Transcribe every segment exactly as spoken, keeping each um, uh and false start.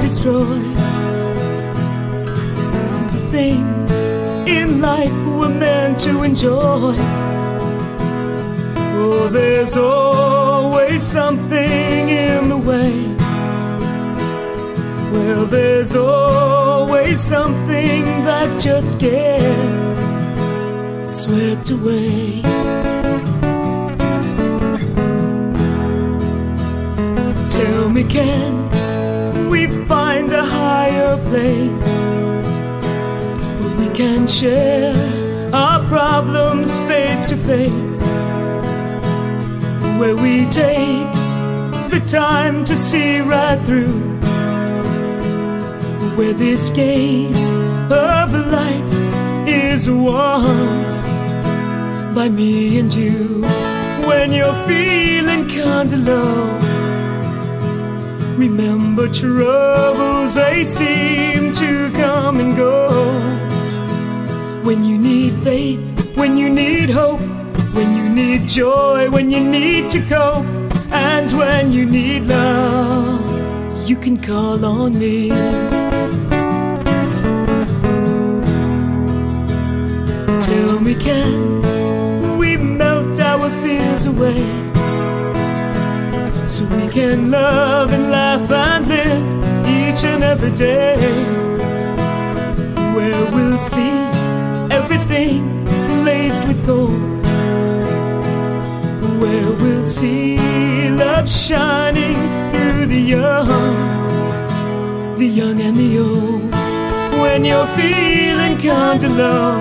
destroy the things in life we're meant to enjoy. Oh, there's always something in the way. Well, there's always something that just gets swept away. Tell me, can we find a higher place where we can share our problems face to face, where we take the time to see right through, where this game of life is won by me and you? When you're feeling kinda low, remember troubles, they seem to come and go. When you need faith, when you need hope, when you need joy, when you need to go, and when you need love, you can call on me. Tell me, can we melt our fears away, so we can love and laugh and live each and every day, where we'll see everything laced with gold, where we'll see love shining through the young, the young and the old. When you're feeling kinda low,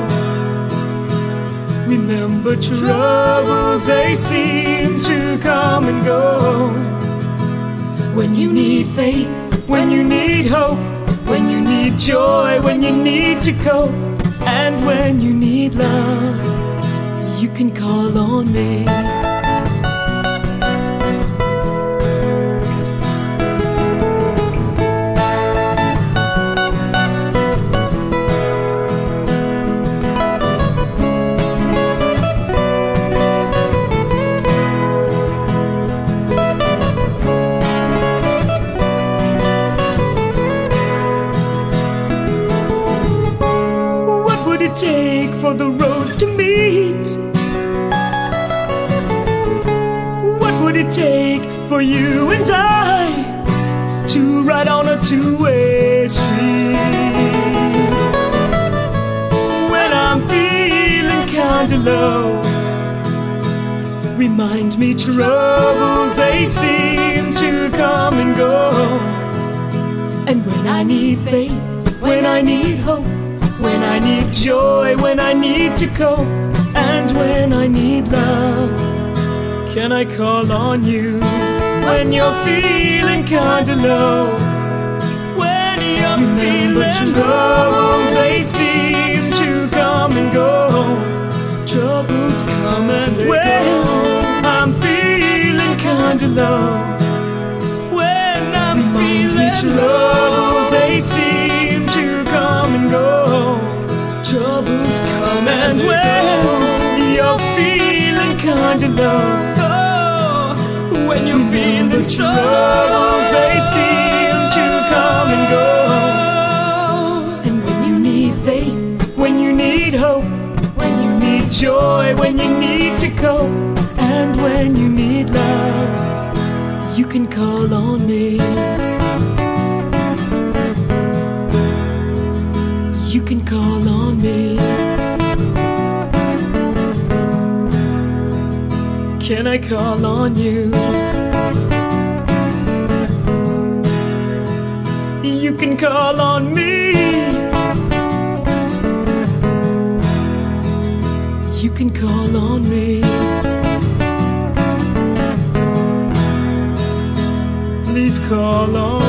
remember troubles, they seem to come and go. When you need faith, when you need hope, when you need joy, when you need to cope, and when you need love, you can call on me. Take for the roads to meet? What would it take for you and I to ride on a two-way street? When I'm feeling kinda low, remind me troubles, they seem to come and go. And when I need faith, when I need hope, when I need joy, when I need to cope, and when I need love, can I call on you? When you're feeling kinda low, when you're remember feeling troubles, they seem to come and go. Troubles come and they when go. I'm feeling kinda low, when I'm remember feeling troubles, they seem to come and go. Troubles come and when you're feeling kinda low, oh, when you're feeling troubles, they seem to come and go. And when you need faith, when you need hope, when you need joy, when you need to cope, and when you need love, you can call on me. You can call on me. Can I call on you? You can call on me. You can call on me. Please call on